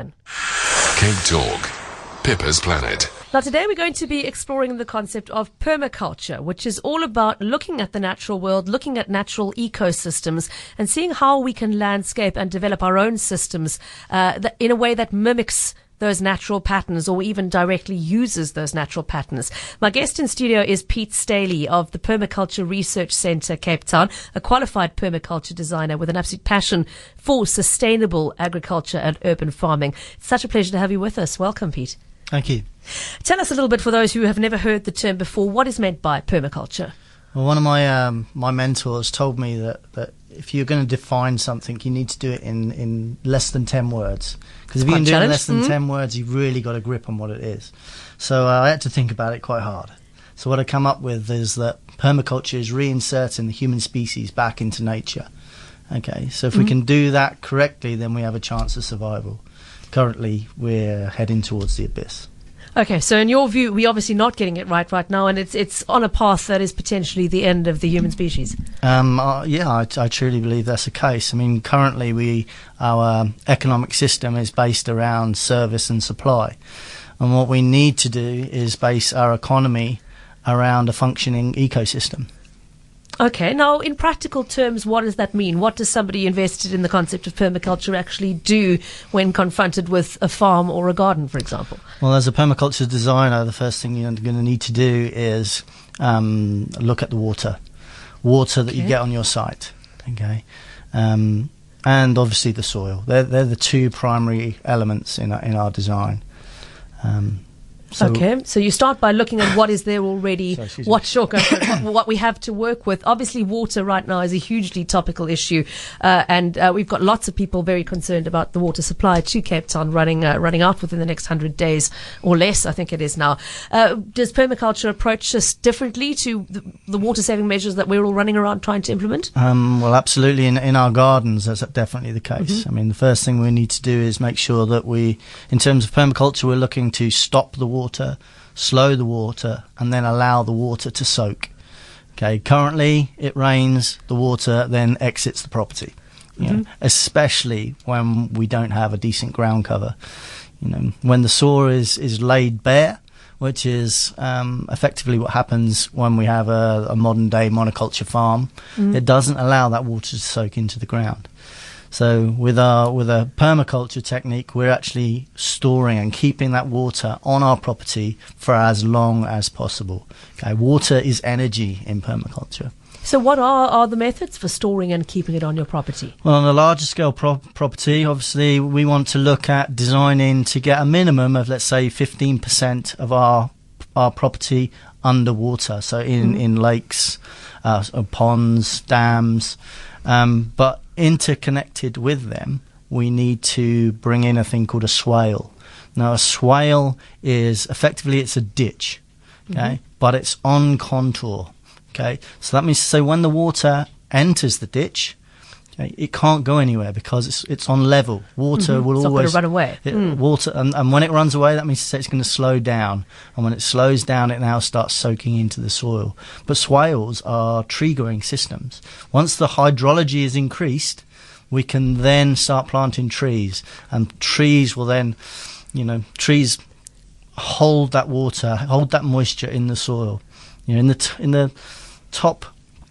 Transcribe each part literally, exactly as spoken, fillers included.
seven. Cape Talk, Pippa's Planet. Now, today we're going to be exploring the concept of permaculture, which is all about looking at the natural world, looking at natural ecosystems, and seeing how we can landscape and develop our own systems uh, that, in a way that mimics those natural patterns or even directly uses those natural patterns. My guest in studio is Pete Staley of the Permaculture Research Centre, Cape Town, a qualified permaculture designer with an absolute passion for sustainable agriculture and urban farming. It's such a pleasure to have you with us. Welcome, Pete. Thank you. Tell us a little bit, for those who have never heard the term before, what is meant by permaculture? Well, one of my um, my mentors told me that, that if you're going to define something, you need to do it in, in less than ten words. Because if you can do it in less than mm-hmm. ten words, you've really got a grip on what it is. So uh, I had to think about it quite hard. So what I come up with is that permaculture is reinserting the human species back into nature. Okay, so if mm-hmm. we can do that correctly, then we have a chance of survival. Currently, we're heading towards the abyss. Okay, so in your view, we're obviously not getting it right right now, and it's it's on a path that is potentially the end of the human species. Um, uh, yeah, I, I truly believe that's the case. I mean, currently we our economic system is based around service and supply, and what we need to do is base our economy around a functioning ecosystem. Okay, now in practical terms, what does that mean? What does somebody invested in the concept of permaculture actually do when confronted with a farm or a garden, for example? Well, as a permaculture designer, the first thing you're going to need to do is um, look at the water, water that okay. you get on your site, okay, um, and obviously the soil. They're they're the two primary elements in our, in our design. Um, So okay, so you start by looking at what is there already, so, what, sure, what, what we have to work with. Obviously, water right now is a hugely topical issue, uh, and uh, we've got lots of people very concerned about the water supply to Cape Town running uh, running out within the next hundred days or less, I think it is now. Uh, does permaculture approach this differently to the, the water-saving measures that we're all running around trying to implement? Um, well, absolutely. In, in our gardens, that's definitely the case. Mm-hmm. I mean, the first thing we need to do is make sure that we, in terms of permaculture, we're looking to stop the water water, slow the water, and then allow the water to soak. Okay, currently it rains, the water then exits the property, you mm-hmm. know, especially when we don't have a decent ground cover. You know, when the soil is, is laid bare, which is um, effectively what happens when we have a, a modern day monoculture farm, mm-hmm. it doesn't allow that water to soak into the ground. So with our with a permaculture technique, we're actually storing and keeping that water on our property for as long as possible. Okay, water is energy in permaculture. So what are, are the methods for storing and keeping it on your property? Well, on a larger scale pro- property, obviously we want to look at designing to get a minimum of, let's say, fifteen percent of our our property underwater. So in, mm. in lakes, uh, ponds, dams, um, but interconnected with them, we need to bring in a thing called a swale. Now, a swale is effectively it's a ditch, okay, mm-hmm. but it's on contour. Okay, so that means to say when the water enters the ditch, okay, it can't go anywhere because it's it's on level. Water mm-hmm. will it's always not going to run away. It, mm. Water, and, and when it runs away, that means to say it's going to slow down. And when it slows down, it now starts soaking into the soil. But swales are tree-growing systems. Once the hydrology is increased, we can then start planting trees, and trees will then, you know, trees hold that water, hold that moisture in the soil. You know, in the t- in the top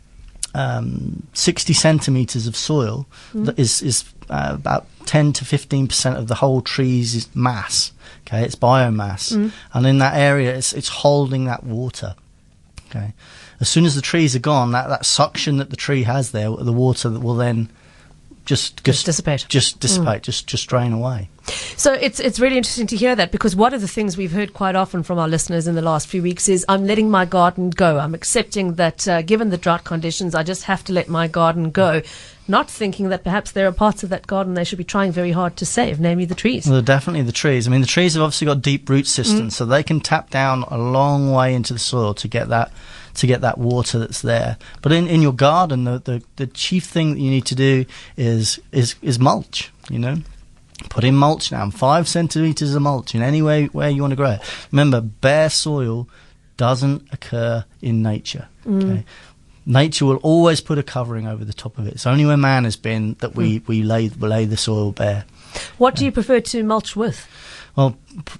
um, sixty centimeters of soil mm. that is is uh, about ten to fifteen percent of the whole tree's mass. Okay, it's biomass, mm. and in that area, it's it's holding that water. Okay, as soon as the trees are gone, that that suction that the tree has there, the water that will then Just, just dissipate, just dissipate, mm. just just drain away. So it's it's really interesting to hear that, because one of the things we've heard quite often from our listeners in the last few weeks is, I'm letting my garden go. I'm accepting that uh, given the drought conditions, I just have to let my garden go, not thinking that perhaps there are parts of that garden they should be trying very hard to save, namely the trees. Well, definitely the trees. I mean, the trees have obviously got deep root systems, mm. so they can tap down a long way into the soil to get that to get that water that's there. But in, in your garden, the, the, the chief thing that you need to do is is is mulch, you know. Put in mulch now, five centimetres of mulch in any way where you want to grow it. Remember, bare soil doesn't occur in nature. Mm. Okay? Nature will always put a covering over the top of it. It's only where man has been that we, mm. we lay, lay the soil bare. What do you prefer to mulch with? Well,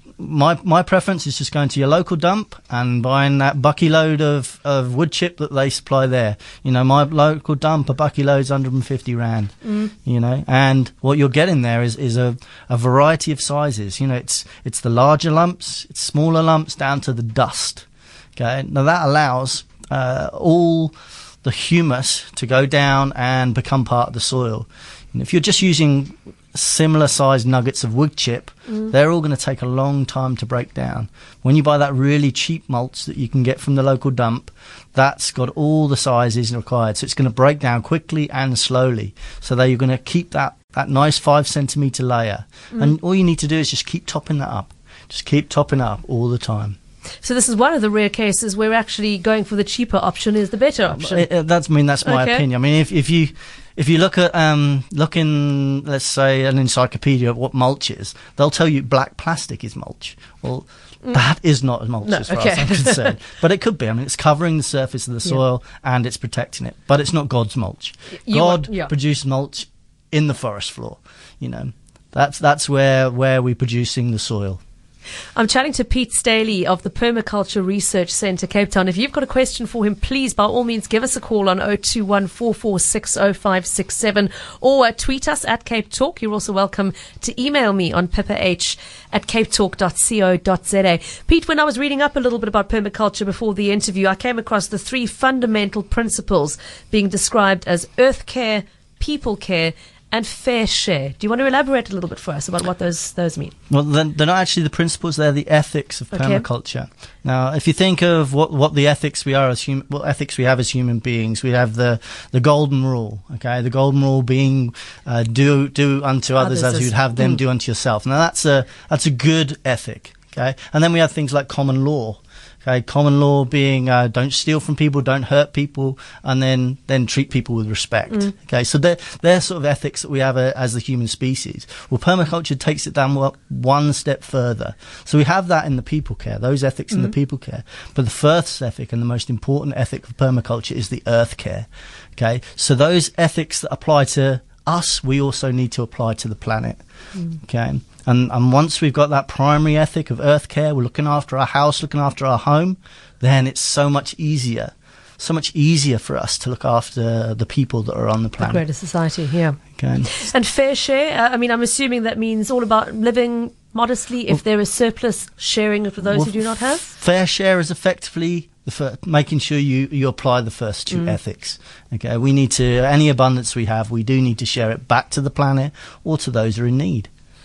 my my preference is just going to your local dump and buying that bucky load of, of wood chip that they supply there. You know, my local dump, a bucky load's one hundred fifty rand, mm. you know, and what you're getting there is, is a, a variety of sizes. You know, it's it's the larger lumps, it's smaller lumps down to the dust. Okay, now that allows uh, all the humus to go down and become part of the soil. And if you're just using similar sized nuggets of wood chip, mm. they're all going to take a long time to break down. When you buy that really cheap mulch that you can get from the local dump, that's got all the sizes required, so it's going to break down quickly and slowly, so that you're going to keep that that nice five centimeter layer. Mm. And all you need to do is just keep topping that up, just keep topping it up all the time. So this is one of the rare cases where actually going for the cheaper option is the better option. It, it, that's I mean that's my okay. opinion. I mean if if you If you look at, um, look in, let's say, an encyclopedia of what mulch is, they'll tell you black plastic is mulch. Well, mm. that is not mulch no, as far okay. as I'm concerned. But it could be. I mean, it's covering the surface of the soil yeah. and it's protecting it. But it's not God's mulch. You God want, yeah. produced mulch in the forest floor. You know, that's that's where where we're producing the soil. I'm chatting to Pete Staley of the Permaculture Research Centre, Cape Town. If you've got a question for him, please, by all means, give us a call on oh two one, four four six, oh five six seven or uh, tweet us at Cape Talk. You're also welcome to email me on pippah at capetalk dot co dot za. Pete, when I was reading up a little bit about permaculture before the interview, I came across the three fundamental principles being described as earth care, people care, and fair share. Do you want to elaborate a little bit for us about what those those mean? Well, they're, they're not actually the principles, they're the ethics of permaculture. Okay. Now, if you think of what, what the ethics we are as human, what ethics we have as human beings, we have the, the golden rule, okay? The golden rule being, uh, do, do unto others, others as you'd have them mm. do unto yourself. Now, that's a, that's a good ethic, okay? And then we have things like common law. Okay, common law being uh, don't steal from people, don't hurt people, and then, then treat people with respect. Mm. Okay, so they're, they're sort of ethics that we have uh, as the human species. Well, permaculture takes it down one step further. So we have that in the people care, those ethics mm. in the people care. But the first ethic and the most important ethic of permaculture is the earth care. Okay, so those ethics that apply to us, we also need to apply to the planet. Mm. Okay. And, and once we've got that primary ethic of earth care, we're looking after our house, looking after our home, then it's so much easier, so much easier for us to look after the people that are on the planet. The greater society, yeah. Okay. And fair share, uh, I mean, I'm assuming that means all about living modestly. If well, there is surplus, sharing it with those well, who do not have? Fair share is effectively the fir- making sure you, you apply the first two mm. ethics. Okay, we need to, any abundance we have, we do need to share it back to the planet or to those who are in need.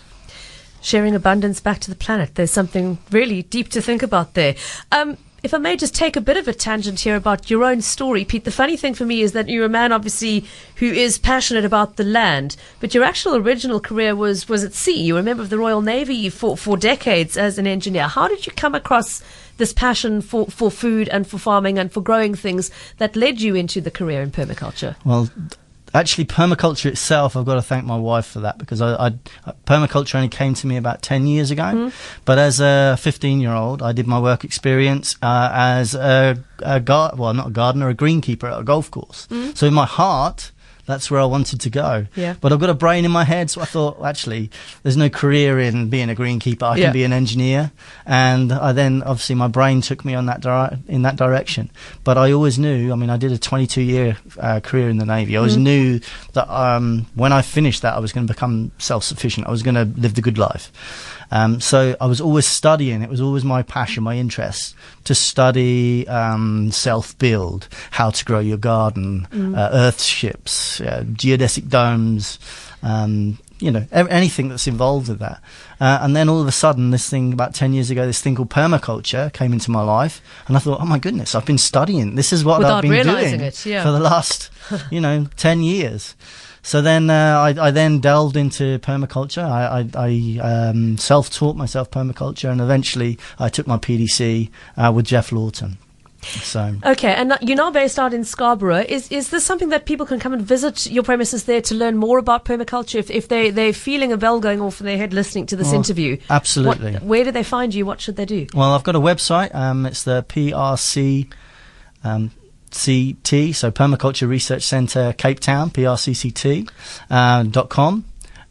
Sharing abundance back to the planet. There's something really deep to think about there. Um, if I may just take a bit of a tangent here about your own story, Pete, the funny thing for me is that you're a man, obviously, who is passionate about the land, but your actual original career was, was at sea. You were a member of the Royal Navy for, for decades as an engineer. How did you come across this passion for, for food and for farming and for growing things that led you into the career in permaculture? Well, actually, permaculture itself, I've got to thank my wife for that, because I, I, permaculture only came to me about ten years ago. Mm. But as a fifteen-year-old, I did my work experience uh, as a, a gar- well, not a gardener, a greenkeeper at a golf course. Mm. So in my heart, that's where I wanted to go. Yeah. But I've got a brain in my head, so I thought, actually, there's no career in being a greenkeeper. I yeah. can be an engineer. And I then, obviously, my brain took me on that di- in that direction. But I always knew, I mean, I did a twenty-two year uh, career in the Navy. I always mm. knew that um, when I finished that, I was going to become self-sufficient. I was going to live the good life. Um, so I was always studying. It was always my passion, my interest, to study um, self-build, how to grow your garden, mm. uh, earthships, uh, geodesic domes, um, you know, anything that's involved with that. Uh, and then all of a sudden, this thing, about ten years ago, this thing called permaculture came into my life. And I thought, oh my goodness, I've been studying. This is what Without I've been doing it, yeah. for the last, you know, ten years. So then uh, I, I then delved into permaculture. I, I, I um, self-taught myself permaculture, and eventually I took my P D C uh, with Jeff Lawton. So okay, and you're now based out in Scarborough. Is is this something that people can come and visit your premises there to learn more about permaculture? If if they they're feeling a bell going off in their head listening to this oh, interview, absolutely. What, where do they find you? What should they do? Well, I've got a website. Um, it's the P R C. Um, C T, so Permaculture Research Centre, Cape Town, P R C C T uh, dot com,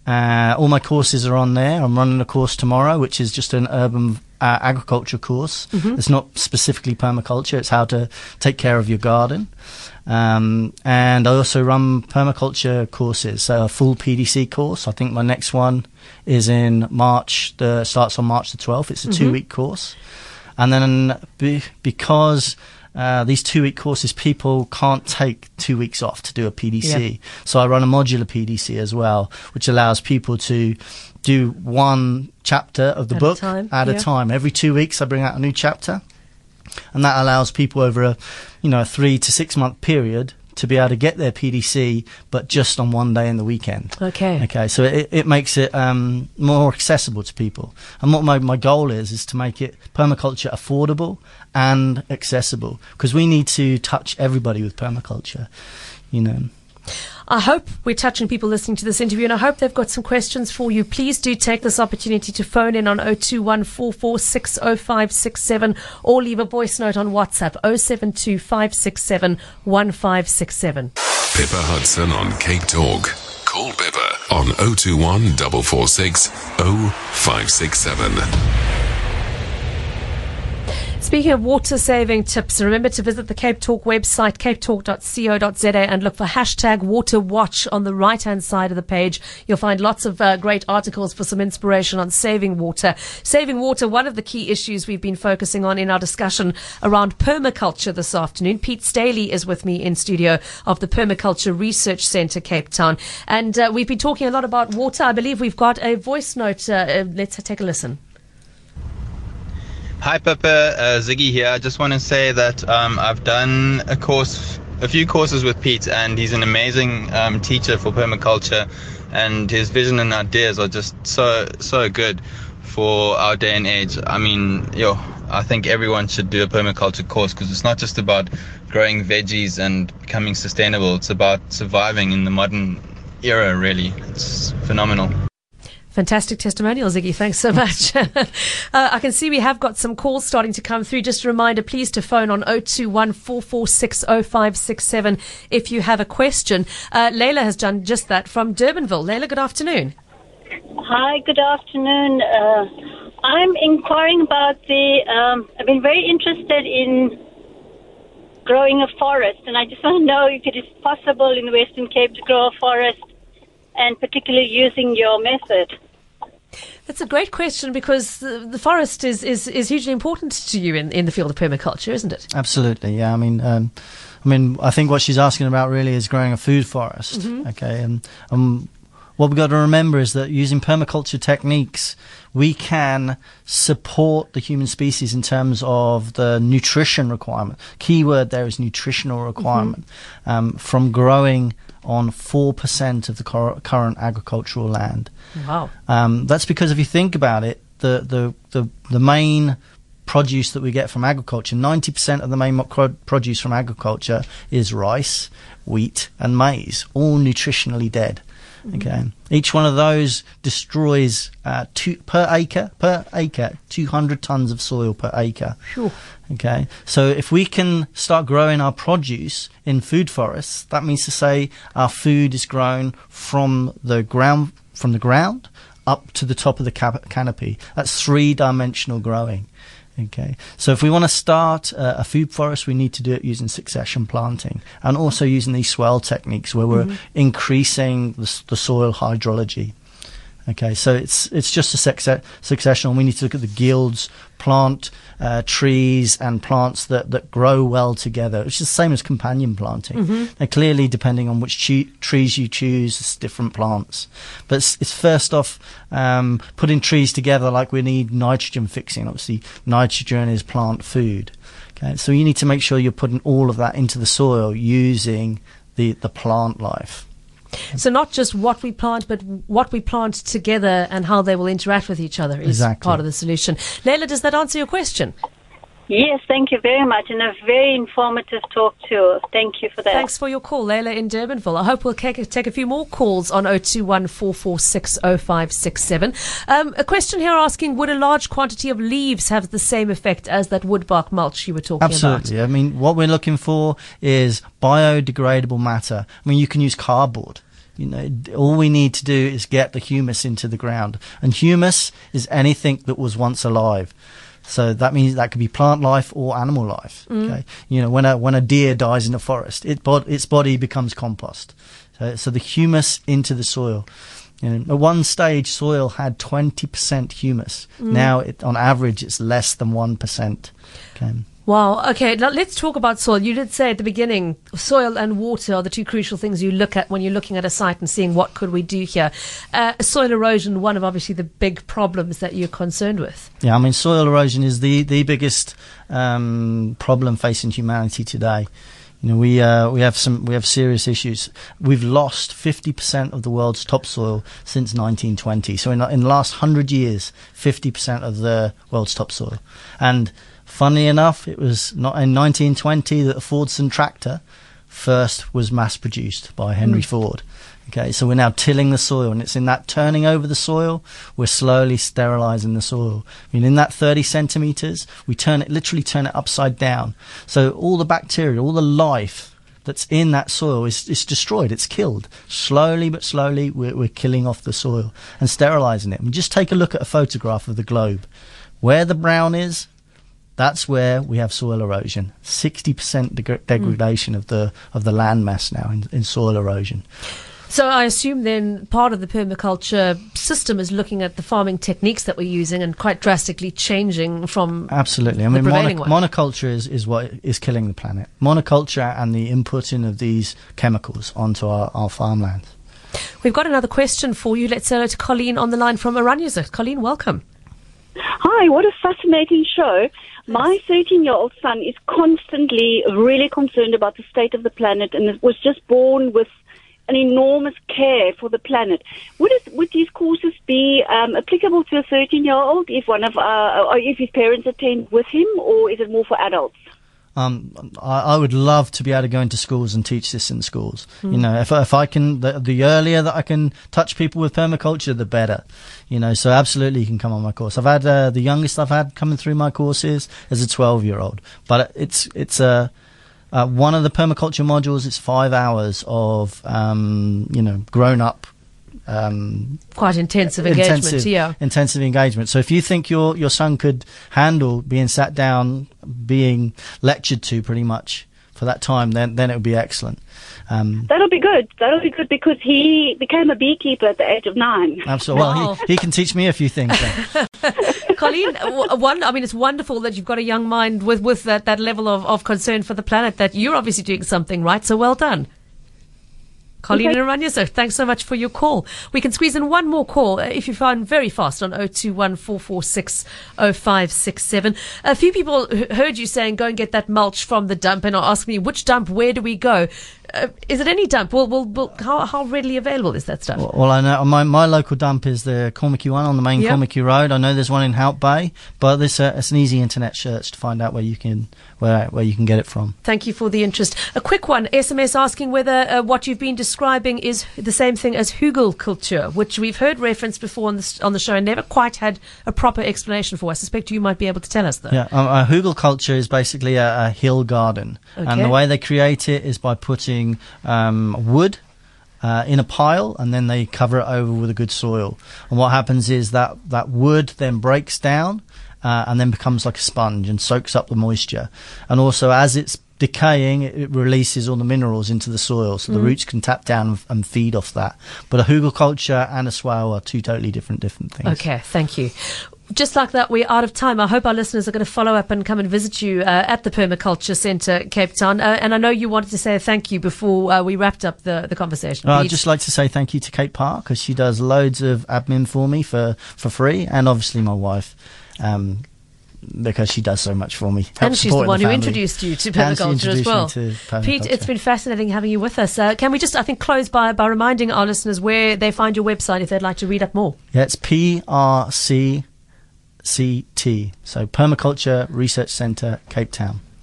Uh, all my courses are on there. I'm running a course tomorrow, which is just an urban uh, agriculture course. Mm-hmm. It's not specifically permaculture. It's how to take care of your garden. Um, and I also run permaculture courses, so a full P D C course. I think my next one is in March, the starts on March the twelfth. It's a mm-hmm. two-week course. And then be, because uh, these two-week courses, people can't take two weeks off to do a P D C. Yeah. So I run a modular P D C as well, which allows people to do one chapter of the at book a time. at Yeah. a time. Every two weeks I bring out a new chapter. And that allows people over a, you know, a three to six month period to be able to get their P D C, but just on one day in the weekend. Okay. Okay. So it, it makes it um, more accessible to people. And what my, my goal is, is to make it permaculture affordable and accessible, because we need to touch everybody with permaculture, you know. I hope we're touching people listening to this interview, and I hope they've got some questions for you. Please do take this opportunity to phone in on oh two one, four four six, oh five six seven or leave a voice note on WhatsApp oh seven two, five six seven, one five six seven. Pippa Hudson on Cape Talk. Call Pippa on oh two one, four four six, oh five six seven. Speaking of water saving tips, remember to visit the Cape Talk website, cape talk dot co dot za, and look for hashtag Water Watch on the right hand side of the page. You'll find lots of uh, great articles for some inspiration on saving water. Saving water, one of the key issues we've been focusing on in our discussion around permaculture this afternoon. Pete Staley is with me in studio of the Permaculture Research Centre, Cape Town. And uh, we've been talking a lot about water. I believe we've got a voice note. Uh, uh, let's take a listen. Hi Pippa, uh, Ziggy here. I just want to say that um, I've done a course, a few courses with Pete, and he's an amazing um, teacher for permaculture, and his vision and ideas are just so so good for our day and age. I mean, yo, I think everyone should do a permaculture course, because it's not just about growing veggies and becoming sustainable. It's about surviving in the modern era, really. It's phenomenal. Fantastic testimonial, Ziggy. Thanks so much. uh, I can see we have got some calls starting to come through. Just a reminder, please to phone on oh two one, four four six, oh five six seven if you have a question. Uh, Leila has done just that from Durbanville. Leila, good afternoon. Hi, good afternoon. Uh, I'm inquiring about the, um, I've been very interested in growing a forest, and I just want to know if it is possible in the Western Cape to grow a forest, and particularly using your method. That's a great question, because the, the forest is, is, is hugely important to you in, in the field of permaculture, isn't it? Absolutely, yeah. I mean, um, I mean, I think what she's asking about really is growing a food forest. Mm-hmm. Okay, and um, what we've got to remember is that using permaculture techniques, we can support the human species in terms of the nutrition requirement. Keyword there is nutritional requirement, mm-hmm. um, from growing on four percent of the cor- current agricultural land. Wow. Um, that's because if you think about it, the, the, the, the main produce that we get from agriculture, ninety percent of the main mo- produce from agriculture is rice, wheat and maize, all nutritionally dead. Mm-hmm. Okay, each one of those destroys uh, two, per acre, per acre, two hundred tons of soil per acre. Sure. Okay, so if we can start growing our produce in food forests, that means to say our food is grown from the ground, from the ground up to the top of the cap- canopy. That's three-dimensional growing. Okay, so if we want to start uh, a food forest, we need to do it using succession planting, and also using these swell techniques where we're mm-hmm. increasing the, the soil hydrology. Okay, so it's it's just a success, succession, and we need to look at the guilds, plant uh, trees and plants that, that grow well together. It's the same as companion planting. Mm-hmm. Now, clearly, depending on which che- trees you choose, it's different plants. But it's, it's first off um, putting trees together like we need nitrogen fixing. Obviously, nitrogen is plant food. Okay, so you need to make sure you're putting all of that into the soil using the, the plant life. So not just what we plant, but what we plant together and how they will interact with each other is exactly. part of the solution. Leila, does that answer your question? Yes, thank you very much, and a very informative talk too. Thank you for that. Thanks for your call, Leila in Durbanville. I hope we'll take a few more calls on oh two one, four four six, oh five six seven. Um, a question here asking, would a large quantity of leaves have the same effect as that wood bark mulch you were talking Absolutely. about? I mean, what we're looking for is biodegradable matter. I mean, you can use cardboard. You know, all we need to do is get the humus into the ground. And humus is anything that was once alive. So that means that could be plant life or animal life. Mm. Okay, you know, when a when a deer dies in a forest, it bod- its body becomes compost. So, so the humus into the soil. You know, at one stage, soil had twenty percent humus. Mm. Now, it, on average, it's less than one percent. Okay. Wow. Okay, now let's talk about soil. You did say at the beginning, soil and water are the two crucial things you look at when you're looking at a site and seeing what could we do here. Uh, soil erosion, one of obviously the big problems that you're concerned with. Yeah, I mean, soil erosion is the, the biggest um, problem facing humanity today. You know, we uh, we have some we have serious issues. We've lost fifty percent of the world's topsoil since nineteen twenty. So in in the last hundred years, fifty percent of the world's topsoil. And funnily enough, it was not in nineteen twenty that the Fordson tractor first was mass produced by Henry mm. Ford. Okay, so we're now tilling the soil, and it's in that turning over the soil, we're slowly sterilizing the soil. I mean, in that thirty centimeters, we turn it, literally turn it upside down. So all the bacteria, all the life that's in that soil is, is destroyed, it's killed. Slowly but slowly, we're, we're killing off the soil and sterilizing it. And just take a look at a photograph of the globe. Where the brown is, that's where we have soil erosion. sixty percent deg- degradation mm. of the of the land mass now in, in soil erosion. So I assume then part of the permaculture system is looking at the farming techniques that we're using and quite drastically changing from absolutely. I the mean, prevailing mono- one. monoculture is, is what is killing the planet. Monoculture and the inputting of these chemicals onto our, our farmlands. We've got another question for you. Let's say hello to Colleen on the line from Aranyazut. Colleen, welcome. Hi, what a fascinating show. My thirteen-year-old son is constantly really concerned about the state of the planet and was just born with an enormous care for the planet. Would it, would these courses be um, applicable to a thirteen-year-old if one of uh, or if his parents attend with him, or is it more for adults? Um, I, I would love to be able to go into schools and teach this in schools. Mm. You know, if if I can, the, the earlier that I can touch people with permaculture, the better. You know, so absolutely you can come on my course. I've had uh, the youngest I've had coming through my courses is a twelve-year-old, but it's it's a uh, one of the permaculture modules. It's five hours of um, you know grown up. Um, Quite intensive engagement, intensive, yeah. Intensive engagement. So if you think your your son could handle being sat down, being lectured to pretty much for that time, then then it would be excellent. Um, That'll be good. That'll be good because he became a beekeeper at the age of nine. Absolutely. Wow. Well, he, he can teach me a few things. Colleen, one, I mean, it's wonderful that you've got a young mind with, with that, that level of, of concern for the planet, that you're obviously doing something right, so well done. Colleen Okay. and Aranya, so thanks so much for your call. We can squeeze in one more call uh, if you find very fast on oh two one, four four six, oh five six seven. A few people h- heard you saying go and get that mulch from the dump and are asking me, which dump, where do we go? Uh, is it any dump? Well, well, well how, how readily available is that stuff? Well, well, I know my, my local dump is the Cormacu one on the main Yep. Cormacu Road. I know there's one in Hout Bay, but this uh, it's an easy internet search to find out where you can where where you can get it from. Thank you for the interest. A quick one, S M S asking whether uh, what you've been describing is the same thing as hugel culture, which we've heard referenced before on the, on the show and never quite had a proper explanation for. I suspect you might be able to tell us, though. Yeah, um, a hugel culture is basically a, a hill garden, and Okay. the way they create it is by putting um, wood uh, in a pile, and then they cover it over with a good soil. And what happens is that that wood then breaks down uh, and then becomes like a sponge and soaks up the moisture. And also, as it's decaying, it, it releases all the minerals into the soil, so the Mm. roots can tap down and, and feed off that. But a hugel culture and a swale are two totally different different things. Okay, thank you. Just like that, we're out of time. I hope our listeners are going to follow up and come and visit you uh, at the Permaculture Centre, Cape Town. Uh, and I know you wanted to say thank you before uh, we wrapped up the, the conversation. I'd Please. just like to say thank you to Kate Park, because she does loads of admin for me for, for free, and obviously my wife, um, because she does so much for me. And helps she's the support one who family. introduced you to And she permaculture as introduced me well. to Pete, permaculture. it's been fascinating having you with us. Uh, can we just, I think, close by, by reminding our listeners where they find your website if they'd like to read up more? Yeah, it's P R C C T, so Permaculture Research Centre, Cape Town.